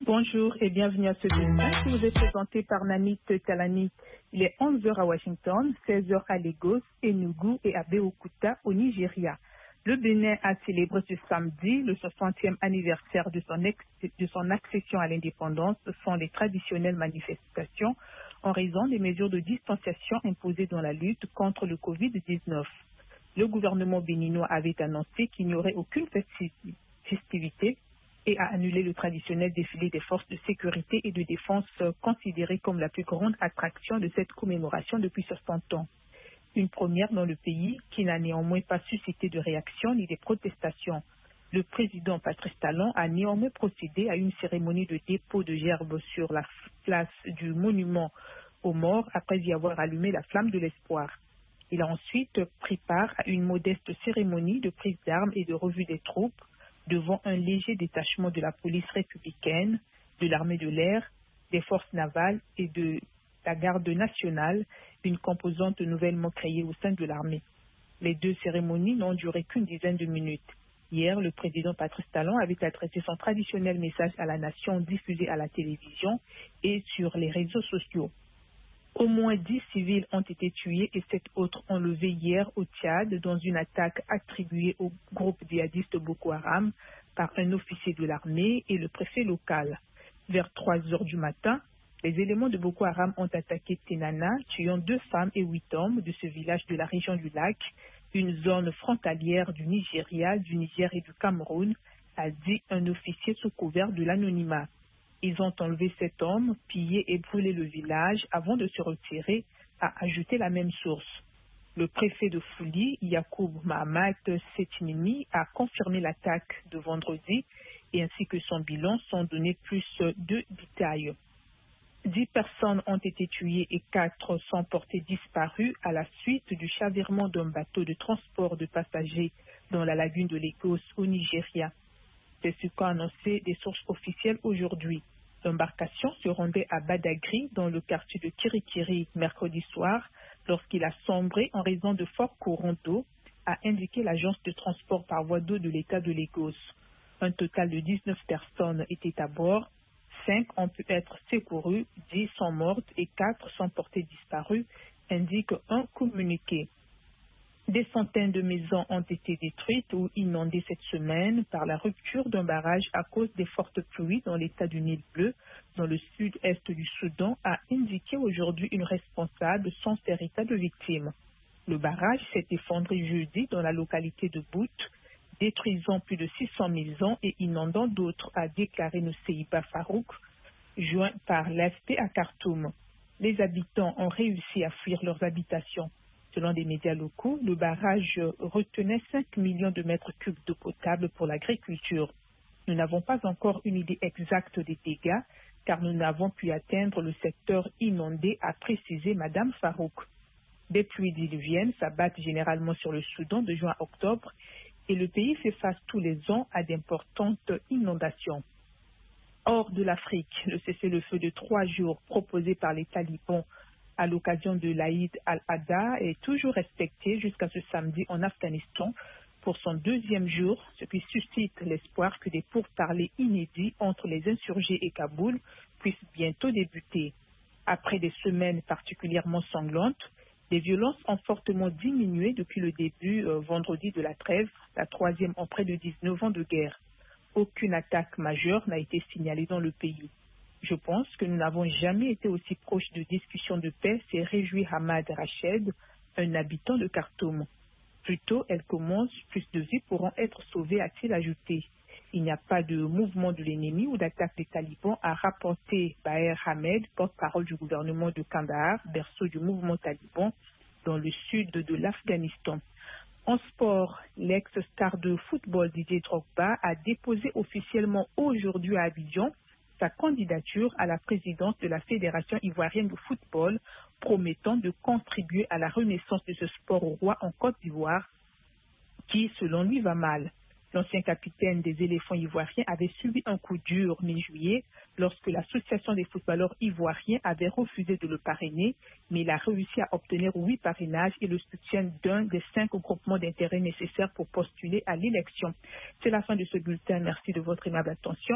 Bonjour et bienvenue à ce bulletin qui vous est présenté par Namit Talani. Il est 11 heures à Washington, 16 heures à Lagos, Enugu et à Beokuta au Nigeria. Le Bénin a célébré ce samedi le 60e anniversaire de son accession à l'indépendance sans les traditionnelles manifestations en raison des mesures de distanciation imposées dans la lutte contre le Covid-19. Le gouvernement béninois avait annoncé qu'il n'y aurait aucune festivité et a annulé le traditionnel défilé des forces de sécurité et de défense considéré comme la plus grande attraction de cette commémoration depuis 60 ans. Une première dans le pays qui n'a néanmoins pas suscité de réaction ni de protestations. Le président Patrice Talon a néanmoins procédé à une cérémonie de dépôt de gerbes sur la place du monument aux morts après y avoir allumé la flamme de l'espoir. Il a ensuite pris part à une modeste cérémonie de prise d'armes et de revue des troupes devant un léger détachement de la police républicaine, de l'armée de l'air, des forces navales et de la garde nationale, une composante nouvellement créée au sein de l'armée. Les deux cérémonies n'ont duré qu'une dizaine de minutes. Hier, le président Patrice Talon avait adressé son traditionnel message à la nation diffusé à la télévision et sur les réseaux sociaux. Au moins 10 civils ont été tués et 7 autres enlevés hier au Tchad dans une attaque attribuée au groupe djihadiste Boko Haram par un officier de l'armée et le préfet local. Vers 3 heures du matin, les éléments de Boko Haram ont attaqué Tenana, tuant 2 femmes et 8 hommes de ce village de la région du lac, une zone frontalière du Nigeria, du Niger et du Cameroun, a dit un officier sous couvert de l'anonymat. Ils ont enlevé 7 hommes, pillé et brûlé le village avant de se retirer, a ajouté la même source. Le préfet de Fouli, Yacoub Mahamat Setinimi, a confirmé l'attaque de vendredi et ainsi que son bilan sont donnés plus de détails. 10 personnes ont été tuées et 4 sont portées disparues à la suite du chavirement d'un bateau de transport de passagers dans la lagune de Lagos au Nigeria. C'est ce qu'ont annoncé des sources officielles aujourd'hui. L'embarcation se rendait à Badagry, dans le quartier de Kirikiri, mercredi soir, lorsqu'il a sombré en raison de forts courants d'eau, a indiqué l'agence de transport par voie d'eau de l'État de Lagos. Un total de 19 personnes étaient à bord, 5 ont pu être secourues, 10 sont mortes et 4 sont portées disparues, indique un communiqué. Des centaines de maisons ont été détruites ou inondées cette semaine par la rupture d'un barrage à cause des fortes pluies dans l'état du Nil bleu, dans le sud-est du Soudan, a indiqué aujourd'hui une responsable sans faire état de victimes. Le barrage s'est effondré jeudi dans la localité de Bout, détruisant plus de 600 maisons et inondant d'autres, a déclaré Nuseiba Farouk, joint par l'AFP à Khartoum. Les habitants ont réussi à fuir leurs habitations. Selon des médias locaux, le barrage retenait 5 millions de mètres cubes d'eau potable pour l'agriculture. Nous n'avons pas encore une idée exacte des dégâts, car nous n'avons pu atteindre le secteur inondé, a précisé Mme Farouk. Des pluies diluviennes s'abattent généralement sur le Soudan de juin à octobre, et le pays fait face tous les ans à d'importantes inondations. Hors de l'Afrique, le cessez-le-feu de 3 jours proposé par les talibans à l'occasion de l'Aïd al-Adha est toujours respecté jusqu'à ce samedi en Afghanistan pour son 2e jour, ce qui suscite l'espoir que des pourparlers inédits entre les insurgés et Kaboul puissent bientôt débuter. Après des semaines particulièrement sanglantes, les violences ont fortement diminué depuis le début vendredi de la trêve, la 3e en près de 19 ans de guerre. Aucune attaque majeure n'a été signalée dans le pays. Je pense que nous n'avons jamais été aussi proches de discussions de paix, s'est réjoui Hamad Rached, un habitant de Khartoum. Plus tôt elles commencent, plus de vies pourront être sauvées, a-t-il ajouté. Il n'y a pas de mouvement de l'ennemi ou d'attaque des talibans, a rapporté Baher Hamed, porte-parole du gouvernement de Kandahar, berceau du mouvement taliban, dans le sud de l'Afghanistan. En sport, l'ex-star de football Didier Drogba a déposé officiellement aujourd'hui à Abidjan sa candidature à la présidence de la Fédération ivoirienne de football, promettant de contribuer à la renaissance de ce sport au roi en Côte d'Ivoire, qui, selon lui, va mal. L'ancien capitaine des éléphants ivoiriens avait subi un coup dur mi-juillet lorsque l'association des footballeurs ivoiriens avait refusé de le parrainer, mais il a réussi à obtenir 8 parrainages et le soutien d'un des 5 groupements d'intérêt nécessaires pour postuler à l'élection. C'est la fin de ce bulletin. Merci de votre aimable attention.